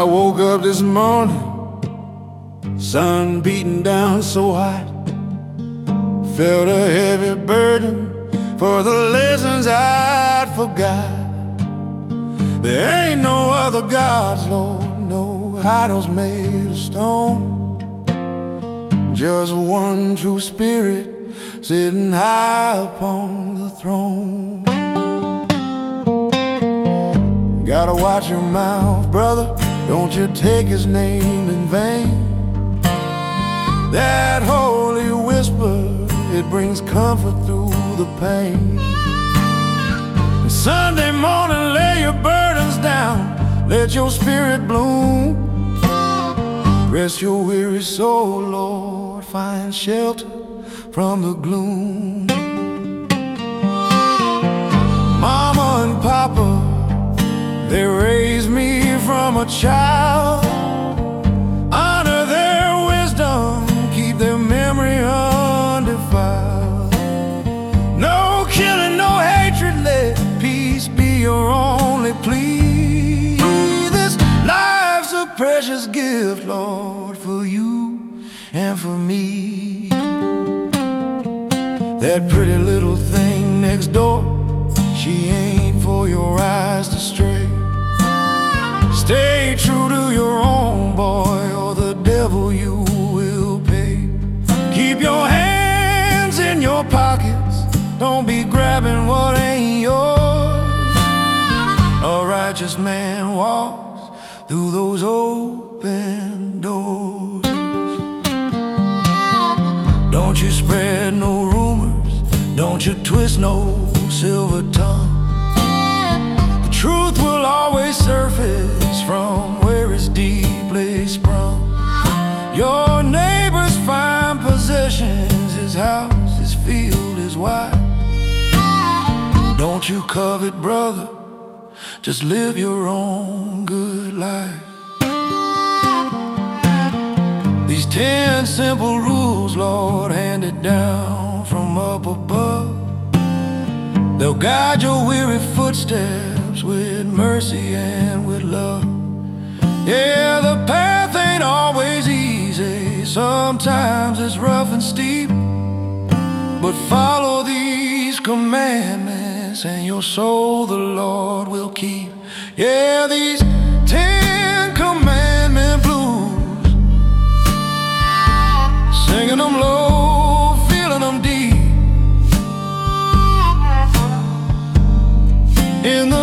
I woke up this morning, sun beating down so hot. Felt a heavy burden for the lessons I'd forgot. There ain't no other gods, Lord, no idols made of stone. Just one true spirit sitting high upon the throne. Gotta watch your mouth, brother, don't you take his name in vain. That holy whisper, it brings comfort through the pain. And Sunday morning, lay your burdens down, let your spirit bloom. Rest your weary soul, Lord, find shelter from the gloom. Mama and Papa, they raised me from a child. Honor their wisdom, keep their memory undefiled. No killing, no hatred, let peace be your only plea. This life's a precious gift, Lord, for you and for me. That pretty little thing next door, she ain't for your eyes to stray. Stay true to your own, boy, or the devil you will pay. Keep your hands in your pockets, don't be grabbing what ain't yours. A righteous man walks through those open doors. Don't you spread no rumors, don't you twist no silver tongue. The truth will always surface from where it's deeply sprung. Your neighbor's fine possessions, his house, his field, his wife. Don't you covet, brother, just live your own good life. These 10 simple rules, Lord, handed down from up above, they'll guide your weary footsteps with mercy and with love. Yeah, the path ain't always easy, sometimes it's rough and steep, but follow these commandments and your soul the Lord will keep. Yeah, these 10 commandment blues, singing them low, feeling them deep. In the